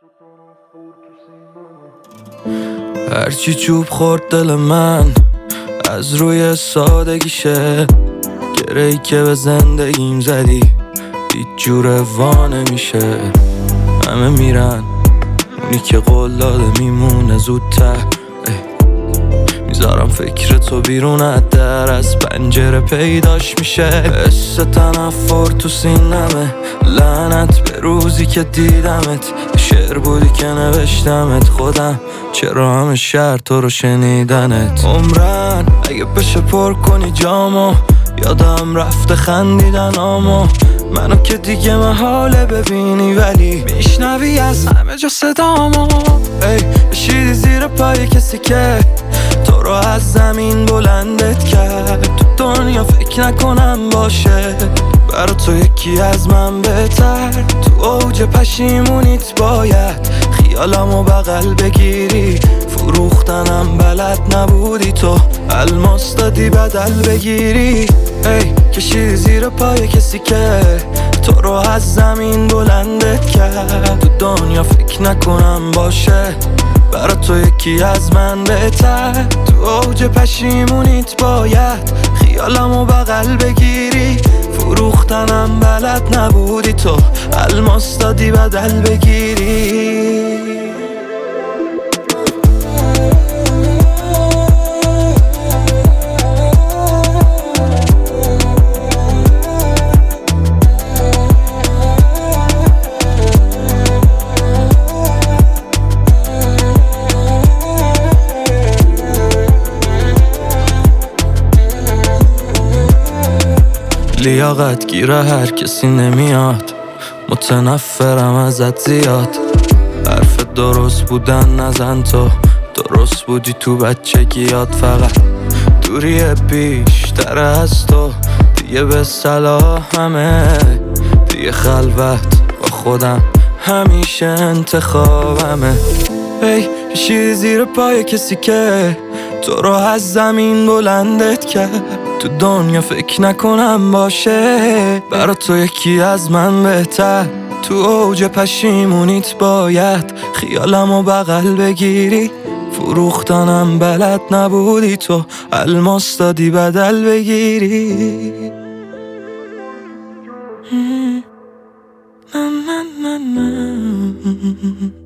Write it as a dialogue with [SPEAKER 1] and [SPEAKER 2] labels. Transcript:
[SPEAKER 1] هرچی چوب خورد دل من از روی سادگیشه، گرهی که به زندگیم زدی هیچ جوره وا نمیشه. همه میرن، اونی که قول داده میمونه زودتر. میذارم فکر تو بیرون از در، از پنجره پیداش میشه. حس تنفر تو سینمه، لعنت به روزی که دیدمت. شعر بودی که نوشتمت خودم، چرا همه شهر تو رو شنیدنت. عمرن اگه بشه پر کنی جامو، یادم رفته خندیدن آمو. منو که دیگه محاله ببینی، ولی میشنوی از همه جا صدامو. بشیدی زیر پای کسی که تو رو از زمین بلندت کرد. تو دنیا فکر نکنم باشه برا تو یکی از من بهتر. تو اوج پشیمونیت باید خیالمو بغل بگیری. فروختنم بلد نبودی تو، الماس دادی بدل بگیری. کشیدی زیر پای کسی که تو رو از زمین بلندت کرد. تو دنیا فکر نکنم باشه برا تو یکی از من بهتر. تو اوج پشیمونیت باید خیالمو بغل بگیری. فروختنم بلد نبودی تو، الماس دادی بدل بگیری. لیاقت گیره هر کسی نمیاد، متنفرم ازت زیاد. حرف درست بودن نزن تو، درست بودی تو بچگیات. فقط دوری بیشتر از تو دیگه به صلاحمه. دیگه خلوت با خودم همیشه انتخابمه. کشیدی زیر پای کسی که تو رو از زمین بلندت کرد. تو دنیا فکر نکنم باشه برا تو یکی از من بهتر. تو اوج پشیمونیت باید خیالمو بغل بگیری. فروختنم بلد نبودی تو، الماس دادی بدل بگیری. نه نه نه نه.